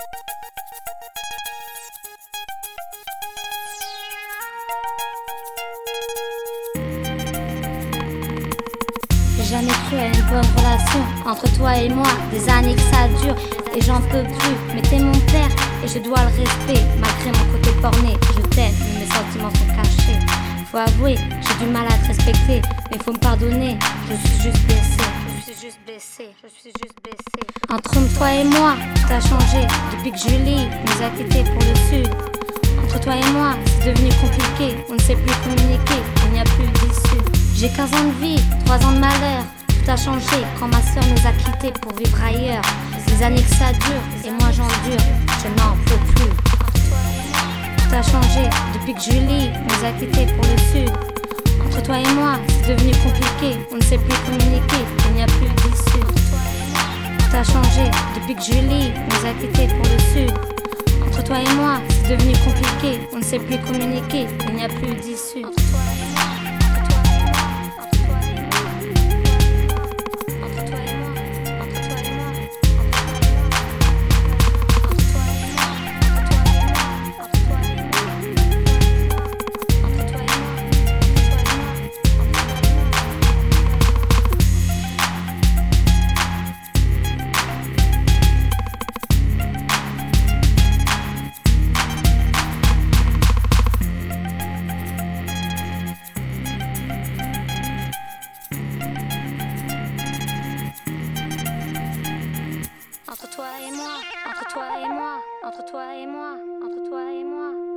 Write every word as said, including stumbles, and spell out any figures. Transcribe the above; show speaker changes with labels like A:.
A: J'ai jamais cru à une bonne relation entre toi et moi, des années que ça dure et j'en peux plus. Mais t'es mon père et je dois le respect. Malgré mon côté borné, je t'aime mais mes sentiments sont cachés. Faut avouer, j'ai du mal à te respecter, mais faut me pardonner, je suis juste blessé. Je suis juste blessé, je suis juste blessé. Entre toi et moi, tout a changé depuis que Julie nous a quittés pour le sud. Entre toi et moi, c'est devenu compliqué, on ne sait plus communiquer, il n'y a plus d'issue. J'ai quinze ans de vie, trois ans de malheur. Tout a changé quand ma soeur nous a quittés pour vivre ailleurs. Des années que ça dure et moi j'endure, je n'en peux plus. Tout a changé depuis que Julie nous a quittés pour le sud. Entre toi et moi, c'est devenu compliqué, on ne sait plus communiquer, il n'y a plus d'issue. Tout a changé depuis que Julie nous a quittés pour le sud. Entre toi et moi, c'est devenu compliqué, on ne sait plus communiquer, il n'y a plus d'issue. Entre toi et moi, entre toi et moi, entre toi et moi, entre toi et moi.